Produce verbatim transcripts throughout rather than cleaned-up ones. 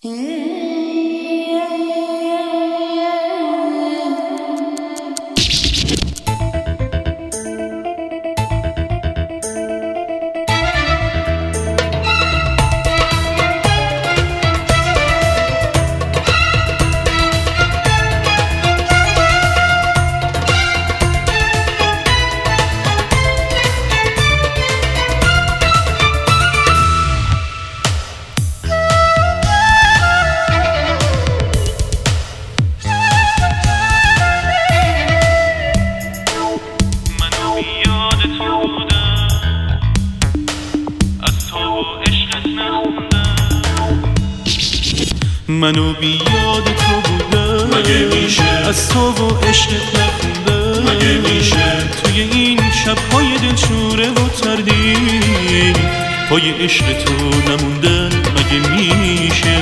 منو بی یاد تو بودم مگه میشه از تو و عشقت نخوندم مگه میشه توی این شبهای دلشوره و تردید پای عشق تو نموندن مگه میشه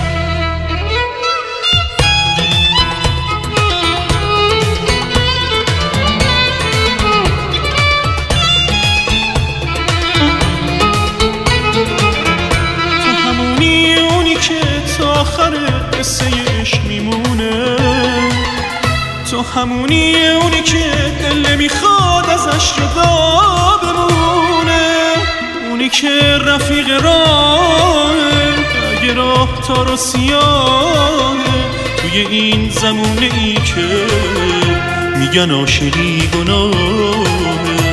آخر قصه عشق میمونه تو همونی اونی که دل نمیخواد ازش جدا بمونه اونی که رفیق راهه اگه راه تار و سیاهه توی این زمونه ای که میگن عاشقی گناهه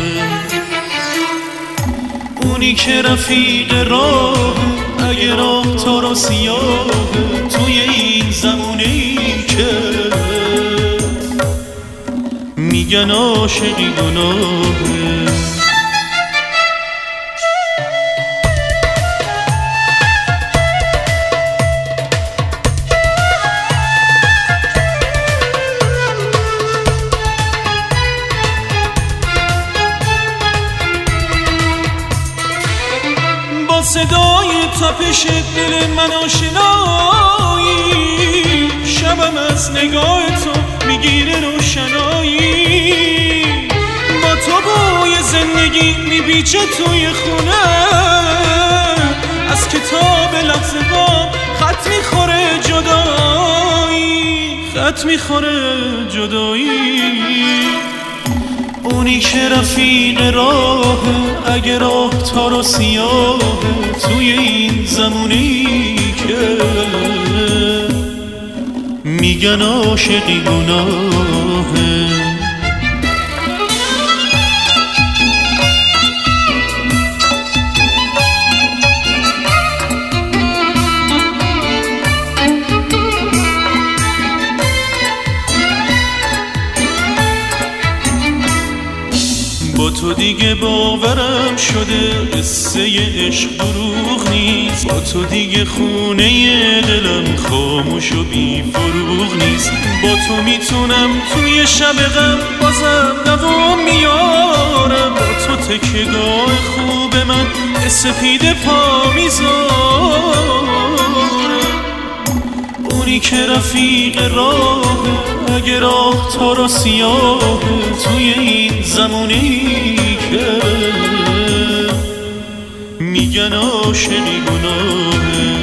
اونی که رفیق راهه اگه راه تار و سیاهه توی این زمونه‌ای که میگن عاشقی گناهه صدای تپش دل من آشنایی شبم از نگاه تو میگیره روشنایی با تو بوی زندگی میپیچه توی خونه از کتاب لحظه با خط میخوره جدایی خط میخوره جدایی اونی که رفیق راهه اگه راه تار و سیاهه توی این زمونی که میگن عاشقی گناهه با تو دیگه باورم شده قصه عشق دروغ نیست با تو دیگه خونه دلم خاموش و بی فروغ نیست با تو میتونم توی شب غم بازم دوام میارم با تو تکیه‌گاه خوب من سپید پا میذارم اونی که رفیق راهه اگه راه تار و سیاهه توی این زمونی که میگن عاشقی گناهه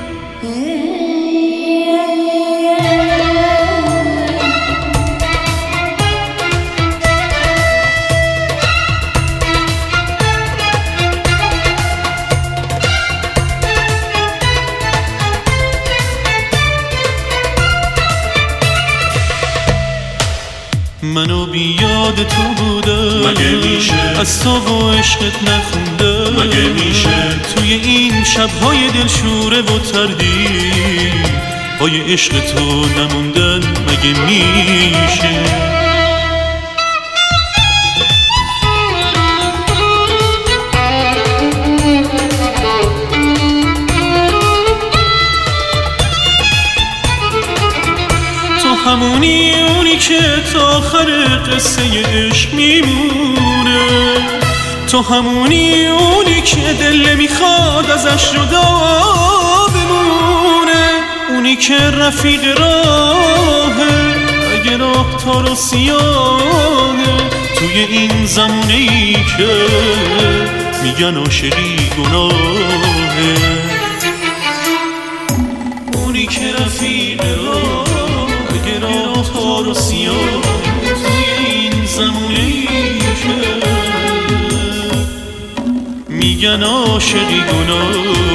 منو بی یاد تو بودم مگه میشه از تو و عشقت نخوندم مگه میشه توی این شبهای دلشوره و تردید پای عشق تو نموندن مگه میشه همونی اونی که تا آخر قصه عشق میمونه تو همونی اونی که دل نمیخواد ازش جدا بمونه اونی که رفیق راهه اگه راه تار و سیاهه توی این زمونه ای که میگن عاشقی گناهه گفتی که رفیق را اگر آتار و سیاه توی این زمونه ای که میگن عاشقی گناه